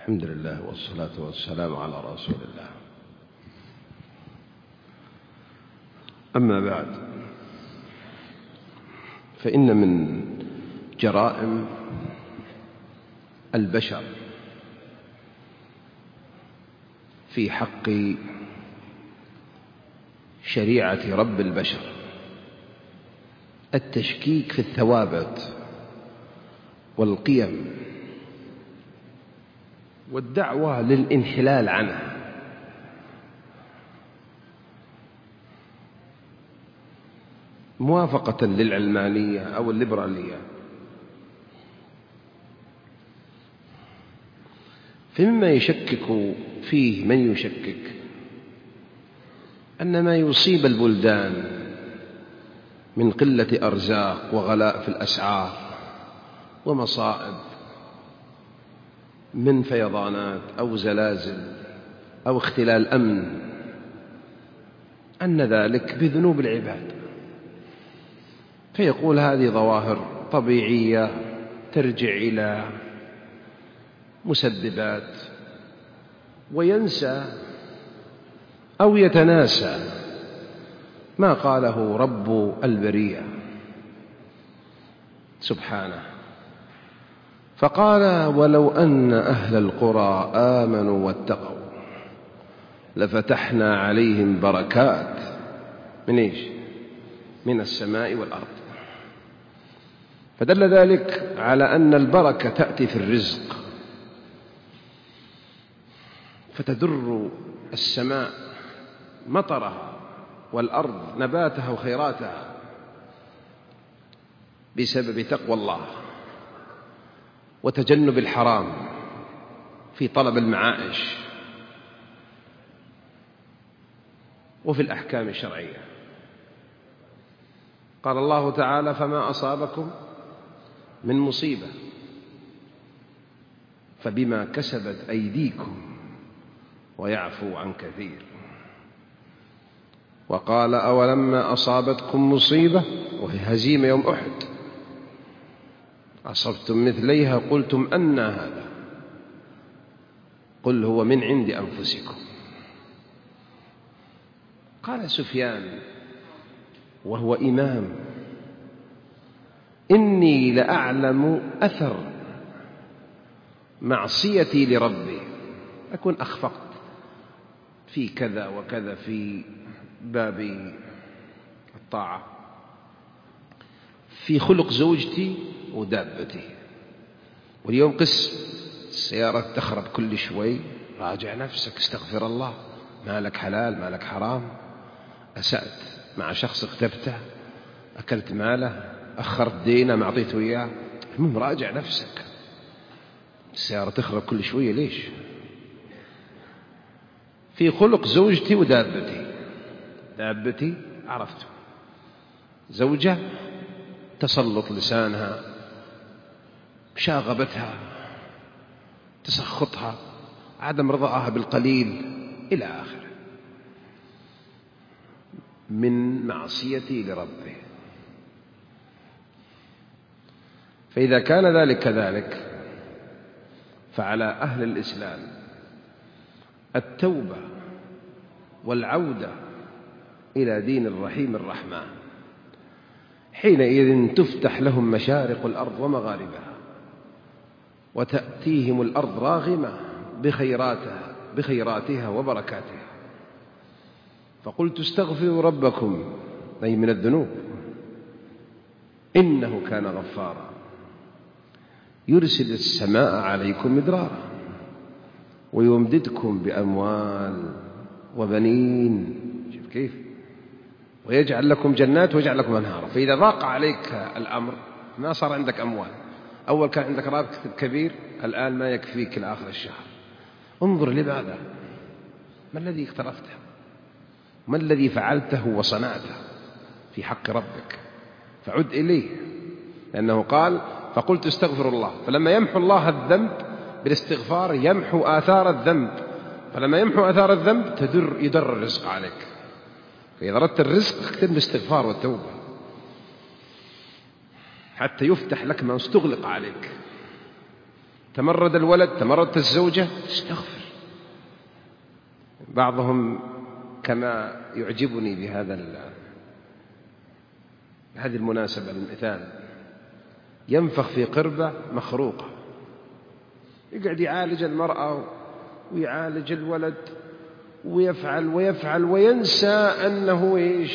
الحمد لله والصلاة والسلام على رسول الله. أما بعد، فإن من جرائم البشر في حق شريعة رب البشر التشكيك في الثوابت والقيم والدعوة للانحلال عنها، موافقة للعلمانية أو الليبرالية. فمما يشكك فيه من يشكك أن ما يصيب البلدان من قلة أرزاق وغلاء في الأسعار ومصائب من فيضانات أو زلازل أو اختلال أمن، أن ذلك بذنوب العباد، فيقول هذه ظواهر طبيعية ترجع إلى مسببات، وينسى أو يتناسى ما قاله رب البرية سبحانه، فقال: ولو أن أهل القرى آمنوا واتقوا لفتحنا عليهم بركات من إيش؟ من السماء والأرض. فدل ذلك على أن البركة تأتي في الرزق، فتدر السماء مطرها والأرض نباتها وخيراتها بسبب تقوى الله وتجنب الحرام في طلب المعائش وفي الأحكام الشرعية. قال الله تعالى: فما أصابكم من مصيبة فبما كسبت أيديكم ويعفو عن كثير. وقال: أولما أصابتكم مصيبة وهي هزيمة يوم أحد أصبتم مثليها قلتم أنى هذا قل هو من عند أنفسكم. قال سفيان وهو إمام: إني لأعلم أثر معصيتي لربي، أكون أخفقت في كذا وكذا في باب الطاعة، في خلق زوجتي ودابتي، واليوم قس السيارة تخرب كل شوي، راجع نفسك، استغفر الله، ما لك حلال ما لك حرام، أسأت مع شخص اغتبته، أكلت ماله، أخرت دينه ما أعطيته إياه، المهم راجع نفسك. السيارة تخرب كل شوية ليش؟ في خلق زوجتي ودابتي. دابتي عرفته، زوجة تسلط لسانها، مشاغبتها، تسخطها، عدم رضاها بالقليل إلى آخره من معصيتي لربه. فإذا كان ذلك كذلك، فعلى أهل الإسلام التوبة والعودة إلى دين الرحيم الرحمن، حينئذ تفتح لهم مشارق الأرض ومغاربها، وتأتيهم الأرض راغمة بخيراتها وبركاتها. فقلت استغفروا ربكم، أي من الذنوب، إنه كان غفارا يرسل السماء عليكم مدرارا ويمددكم بأموال وبنين، شوف كيف، ويجعل لكم جنات ويجعل لكم أنهارا. فإذا ضاق عليك الأمر ما صار عندك أموال، أول كان عندك راتب كبير، الآن ما يكفيك لآخر الشهر، انظر لماذا، ما الذي اقترفته، ما الذي فعلته وصنعته في حق ربك، فعد إليه، لأنه قال: فقلت استغفروا الله، فلما يمحو الله الذنب بالاستغفار يمحو آثار الذنب، فلما يمحو آثار الذنب يدر الرزق عليك. فإذا أردت الرزق اكتب الاستغفار والتوبة حتى يفتح لك ما استغلق عليك. تمرد الولد، تمردت الزوجة، استغفر. بعضهم كما يعجبني بهذه المناسبة المثال، ينفخ في قربة مخروقة، يقعد يعالج المرأة ويعالج الولد ويفعل ويفعل وينسى أنه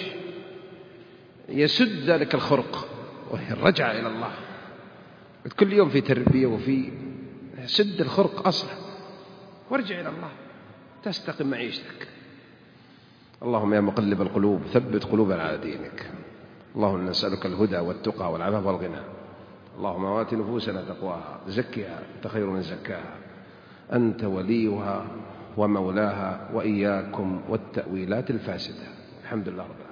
يسد ذلك الخرق، وهي الرجعة إلى الله. كل يوم في تربية وفي سد الخرق أصلا، وارجع إلى الله تستقم معيشتك. اللهم يا مقلب القلوب ثبت قلوبنا على دينك. اللهم نسألك الهدى والتقى والعفاف والغنى. اللهم آت نفوسنا تقواها، زكها أنت خير من زكاها، أنت وليها ومولاها، وإياكم والتأويلات الفاسدة. الحمد لله رب العالمين.